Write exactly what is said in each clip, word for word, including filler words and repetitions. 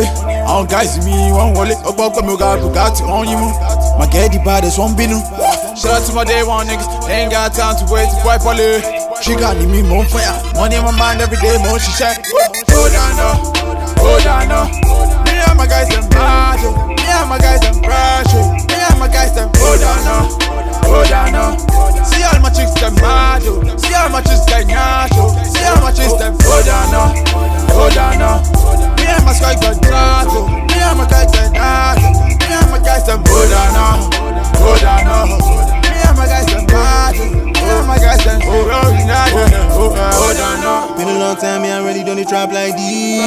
délé. Àwọn guys mi wọ́n wọlé. Ó gbọ́ pé mi ò ga Bugatti wọ́n yín mú. My get the baddest wọ́n bínú. Shout out to my day one niggas. They ain't got time to wait to wipe all it. Trigger ni mi mò ń fire. Money in my mind every day mò ń ṣiṣẹ́. Hold on now, hold on now. Me and my guys them mad. Me and my guys them fresh. Me and my guys them hold on now, hold on now. See all my chicks them mad. See all my chicks them nyash. See all my chicks them hold on now, hold on now. Me and my sky got that. Me and my guys them mad. Me and my guys them hold on now, hold on now. Me and my guys them mad. Me and my guys them hold on now, hold on now. Been a long time, me I really don't trap like this.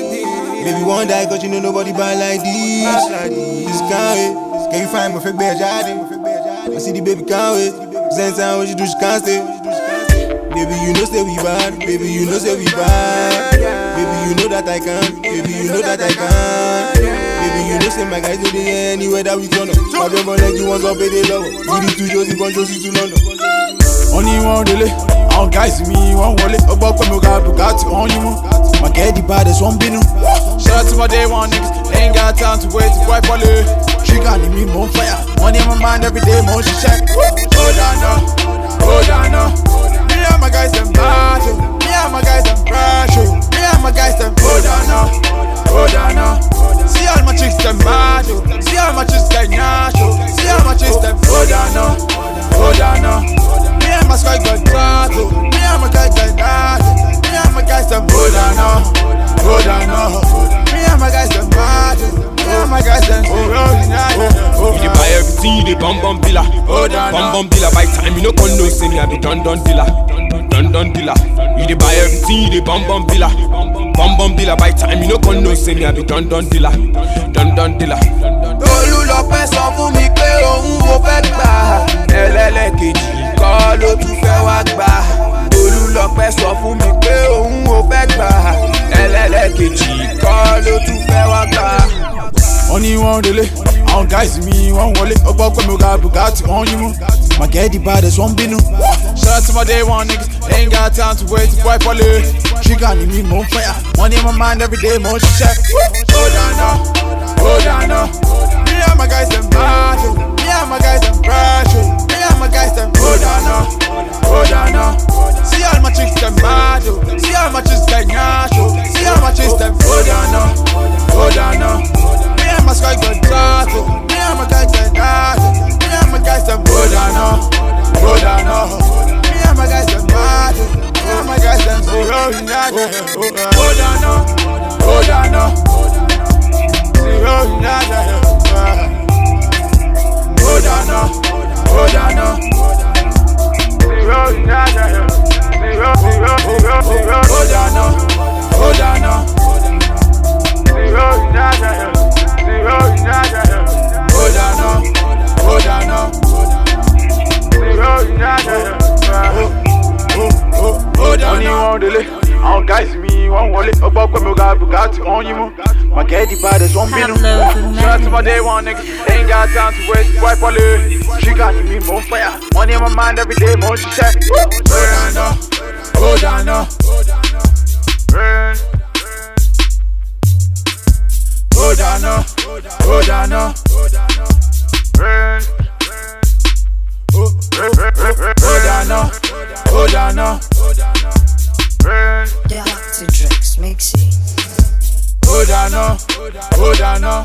Baby one die cause you know nobody buy like this. This can't wait. Can you find my fake bear jadi? I see the baby can't wait. Same time what you do she can't stay. Baby you know say we bad. Baby you know say we bad. Baby you know that I can. Baby you know that I can. Baby you know say my guys do the anywhere that we turn up. My baby like you want to pay the love. We the two Josie one Josie to London. Only one delay. Àwọn guys mi wọ́n wọlé. Ó gbọ́ pé mi ò ga Bugatti wọ́n yín mú. My get the baddest wọ́n bínú. Shout out to my day one niggas. They ain't got time to wait to wipe all it. Trigger ni mi mò ń fire. Money in my mind every day mò ń ṣiṣẹ́. Hold on now, hold on now. Me and my guys them mad. Me and my guys them fresh. Me and my guys them hold on now, hold on now. See all my chicks them mad. See all my chicks them nyash. See all my chicks them hold on now, hold on now. Me and my sky got that. Me and my guys them mad. Me and my guys them hold on now, hold on now. Me and my guys them mad. Me and my guys them hold on now. You dey buy everything, you dey bum bum dealer. Hold on Bum now. bum dealer by time, you no con know say me I be done done dealer. Done done dealer. You dey buy everything, you dey bum bum dealer. Bum bum dealer by time, you no con know say me I be done done dealer. Done done dealer. Olúlọpẹ́ sọ fún mi pé òun ò fẹ́ gbà. Ẹlẹ́lẹ́kejì kọ́ ló tún fẹ́ wá gbà. Olúlọpẹ́ sọ fún mi pé òun ò fẹ́ gbà. Ẹlẹ́lẹ́kejì kọ́ ló tún fẹ́ wá gbà. Only one delay. Àwọn guys mi wọ́n wọlé. Ó gbọ́ pé mi ò ga Bugatti wọ́n yín mú. My get the baddest wọ́n bínú. Shout out to my day one niggas. They ain't got time to wait to wipe all it. Trigger ni mi mò ń fire. Money in my mind every day mò ń ṣiṣẹ́. Hold on now, hold on now. Me and my guys them mad. Me and my guys them fresh. Me and my guys them hold on now, hold on now. See all my chicks them mad. See all my chicks them nyash. See all my chicks them hold on now, hold on now. Me and my sky got that. Me and my guys them mad. Me and my guys them hold on now, hold on now. Me and my guys them mad. Me and my guys them hold on now, hold on now, hold on now. Hold on now, hold on now, hold on now. Hold on now, hold on now. Only one delay. Àwọn guys mi wọ́n wọlé. Ó gbọ́ pé mi ò ga Bugatti wọ́n yín mú. My get the baddest wọ́n bínú. Shout out to my day one niggas. They ain't got time to wait to wipe all it. Trigger ni mi mò ń fire. Money in my mind every day mò ń ṣiṣẹ́. Hold on now, hold on now. Hold on now, hold on now. Hold on now, hold on now. Doctor Drex mixing. Hold on now, hold on now.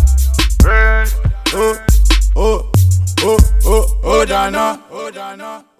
Oh, oh, oh, oh, hold on now, hold on now.